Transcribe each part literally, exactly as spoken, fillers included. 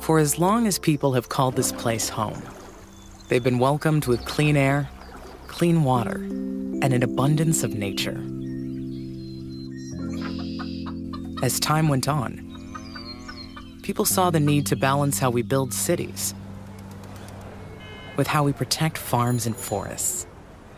For as long as people have called this place home, they've been welcomed with clean air, clean water, and an abundance of nature. As time went on, people saw the need to balance how we build cities with how we protect farms and forests.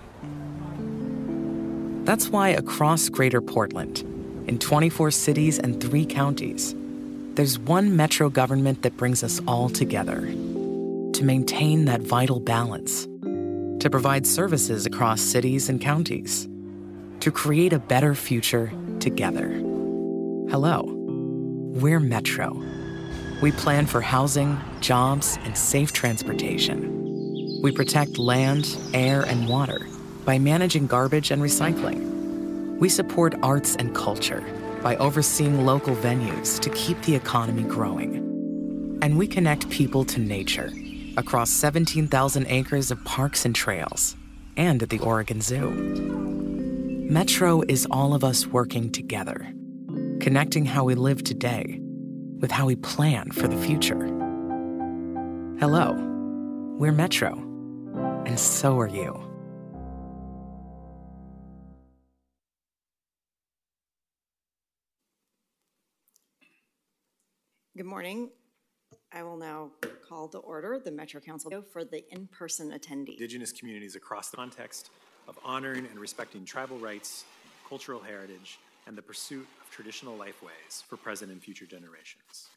That's why across Greater Portland, in twenty-four cities and three counties, there's one metro government that brings us all together to maintain that vital balance, to provide services across cities and counties, to create a better future together. Hello, we're Metro. We plan for housing, jobs, and safe transportation. We protect land, air, and water by managing garbage and recycling. We support arts and culture by overseeing local venues to keep the economy growing. And we connect people to nature across seventeen thousand acres of parks and trails and at the Oregon Zoo. Metro is all of us working together, connecting how we live today with how we plan for the future. Hello, we're Metro, and so are you. Good morning. I will now call to order the Metro Council for the in-person attendees. Indigenous communities across the context of honoring and respecting tribal rights, cultural heritage, and the pursuit of traditional lifeways for present and future generations.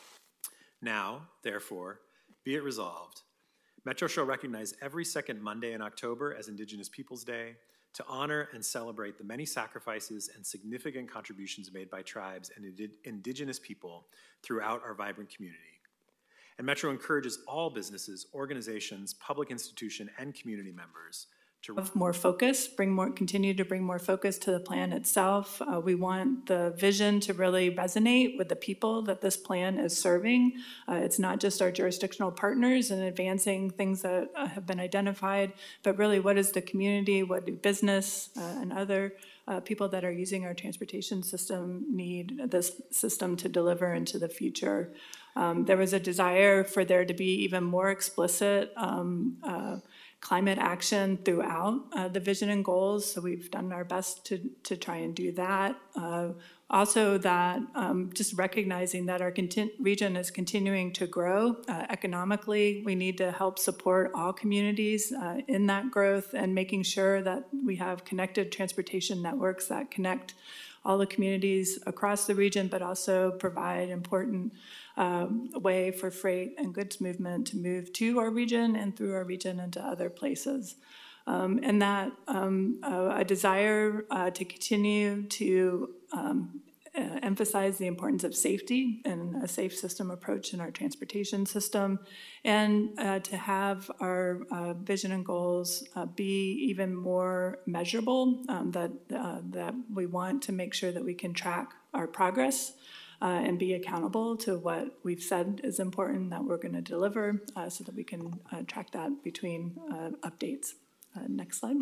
Now, therefore, be it resolved, Metro shall recognize every second Monday in October as Indigenous Peoples Day to honor and celebrate the many sacrifices and significant contributions made by tribes and ind- Indigenous people throughout our vibrant community. And Metro encourages all businesses, organizations, public institution, and community members to have more focus, bring more, continue to bring more focus to the plan itself. Uh, we want the vision to really resonate with the people that this plan is serving. Uh, it's not just our jurisdictional partners and advancing things that uh, have been identified, but really what is the community, what do business uh, and other uh, people that are using our transportation system need this system to deliver into the future. Um, there was a desire for there to be even more explicit um, uh, climate action throughout uh, the vision and goals, so we've done our best to, to try and do that. Uh, also that um, just recognizing that our content region is continuing to grow uh, economically. We need to help support all communities uh, in that growth and making sure that we have connected transportation networks that connect all the communities across the region, but also provide important um, way for freight and goods movement to move to our region and through our region into other places. Um, and that um, uh, a desire uh, to continue to um, uh, emphasize the importance of safety and a safe system approach in our transportation system, and uh, to have our uh, vision and goals uh, be even more measurable, um, that, uh, that we want to make sure that we can track our progress Uh, and be accountable to what we've said is important that we're going to deliver uh, so that we can uh, track that between uh, updates. Uh, next slide.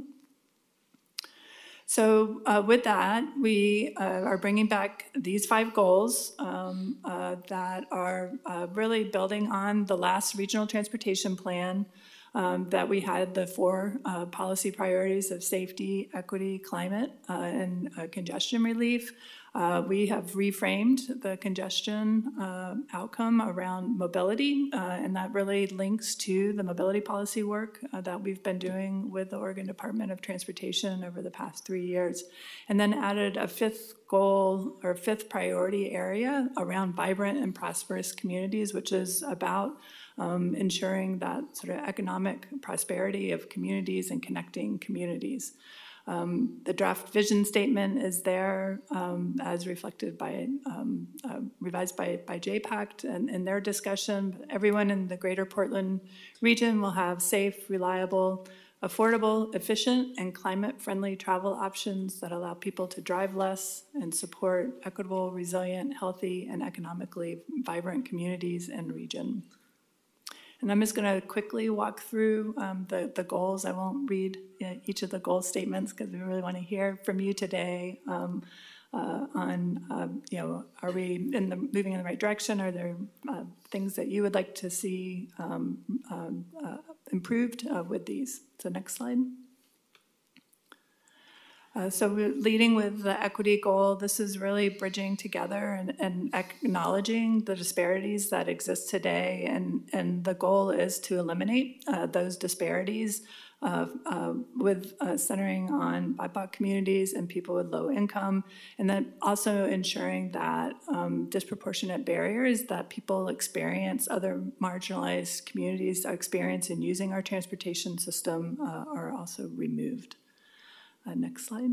So uh, with that, we uh, are bringing back these five goals um, uh, that are uh, really building on the last regional transportation plan um, that we had the four uh, policy priorities of safety, equity, climate, uh, and uh, congestion relief. Uh, we have reframed the congestion uh, outcome around mobility, uh, and that really links to the mobility policy work uh, that we've been doing with the Oregon Department of Transportation over the past three years. And then added a fifth goal or fifth priority area around vibrant and prosperous communities, which is about um, ensuring that sort of economic prosperity of communities and connecting communities. Um, the draft vision statement is there um, as reflected by, um, uh, revised by, by J PACT and in their discussion. Everyone in the greater Portland region will have safe, reliable, affordable, efficient, and climate-friendly travel options that allow people to drive less and support equitable, resilient, healthy, and economically vibrant communities and region. And I'm just going to quickly walk through um, the, the goals. I won't read uh, each of the goal statements because we really want to hear from you today um, uh, on, uh, you know, are we in the, moving in the right direction? Are there uh, things that you would like to see um, um, uh, improved uh, with these? So next slide. Uh, so we're leading with the equity goal. This is really bridging together and, and acknowledging the disparities that exist today, and, and the goal is to eliminate uh, those disparities uh, uh, with uh, centering on B I P O C communities and people with low income, and then also ensuring that um, disproportionate barriers that people experience, other marginalized communities experience in using our transportation system uh, are also removed. Uh, next slide.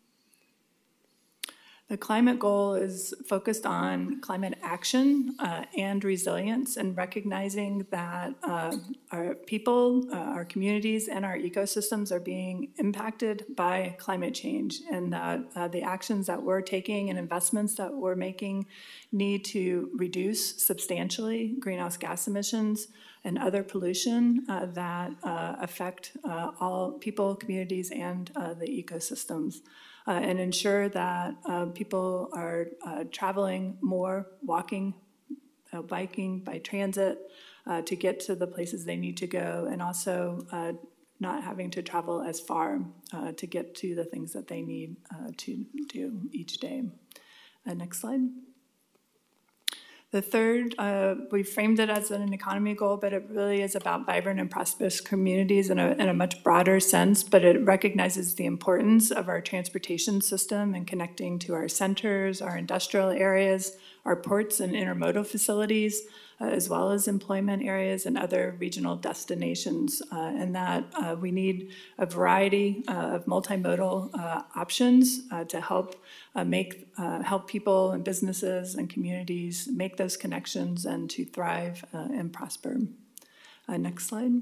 The climate goal is focused on climate action uh, and resilience, and recognizing that uh, our people, uh, our communities, and our ecosystems are being impacted by climate change, and that uh, the actions that we're taking and investments that we're making need to reduce substantially greenhouse gas emissions and other pollution uh, that uh, affect uh, all people, communities, and uh, the ecosystems, uh, and ensure that uh, people are uh, traveling more, walking, uh, biking, by transit uh, to get to the places they need to go, and also uh, not having to travel as far uh, to get to the things that they need uh, to do each day. Uh, next slide. The third, uh, we framed it as an economy goal, but it really is about vibrant and prosperous communities in a, in a much broader sense, but it recognizes the importance of our transportation system and connecting to our centers, our industrial areas, our ports and intermodal facilities, uh, as well as employment areas and other regional destinations, uh, and that uh, we need a variety uh, of multimodal uh, options uh, to help uh, make uh, help people and businesses and communities make those connections and to thrive uh, and prosper. Uh, next slide.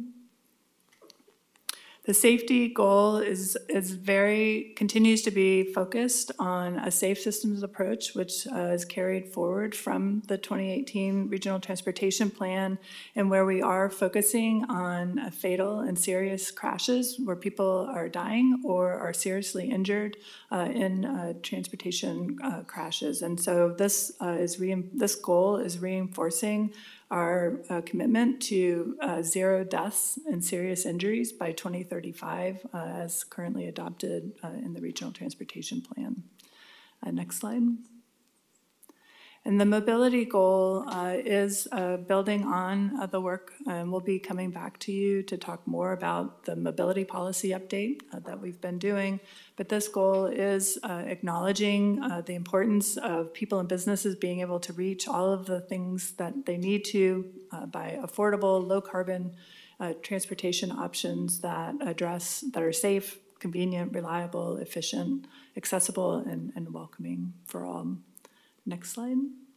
The safety goal is, is very, continues to be focused on a safe systems approach, which uh, is carried forward from the twenty eighteen Regional Transportation Plan, and where we are focusing on uh, fatal and serious crashes where people are dying or are seriously injured uh, in uh, transportation uh, crashes. And so this, uh, is re this goal is reinforcing our uh, commitment to uh, zero deaths and serious injuries by twenty thirty-five, uh, as currently adopted uh, in the Regional Transportation Plan. Uh, next slide. And the mobility goal uh, is uh, building on uh, the work, and we'll be coming back to you to talk more about the mobility policy update uh, that we've been doing. But this goal is uh, acknowledging uh, the importance of people and businesses being able to reach all of the things that they need to uh, by affordable, low-carbon uh, transportation options that address, that are safe, convenient, reliable, efficient, accessible, and, and welcoming for all. Next slide.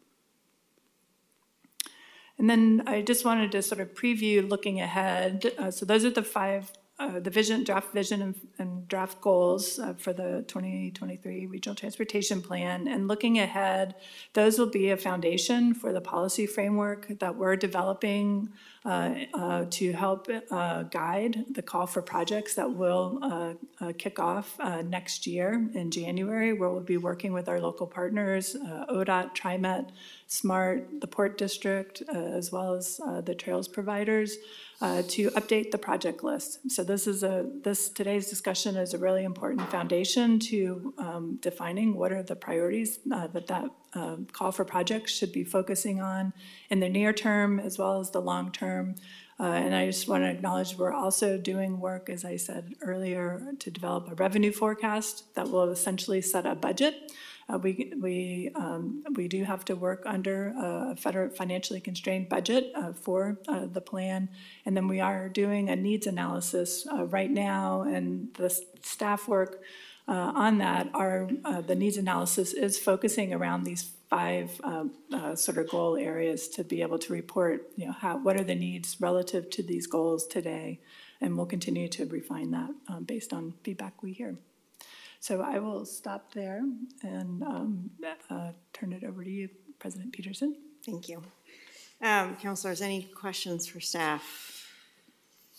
And then I just wanted to sort of preview looking ahead. Uh, so those are the five, uh, the vision, draft vision and, and draft goals uh, for the twenty twenty-three Regional Transportation Plan. And looking ahead, those will be a foundation for the policy framework that we're developing uh, uh, to help uh, guide the call for projects that will uh, uh, kick off uh, next year in January, where we'll be working with our local partners, uh, O D O T, TriMet, SMART, the Port District, uh, as well as uh, the trails providers, uh, to update the project list. So this is a this today's discussion is a really important foundation to um, defining what are the priorities uh, that that uh, call for projects should be focusing on in the near term as well as the long term. Uh, and I just want to acknowledge we're also doing work, as I said earlier, to develop a revenue forecast that will essentially set a budget. Uh, we we um, we do have to work under a federal financially constrained budget uh, for uh, the plan, and then we are doing a needs analysis uh, right now, and the staff work uh, on that. Our uh, the needs analysis is focusing around these five uh, uh, sort of goal areas to be able to report, you know, how what are the needs relative to these goals today, and we'll continue to refine that um, based on feedback we hear. So I will stop there and um, uh, turn it over to you, President Peterson. Thank you. Um, Counselors, any questions for staff?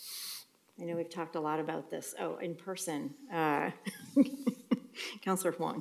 I know we've talked a lot about this. Oh, in person. Uh, Counselor Huang.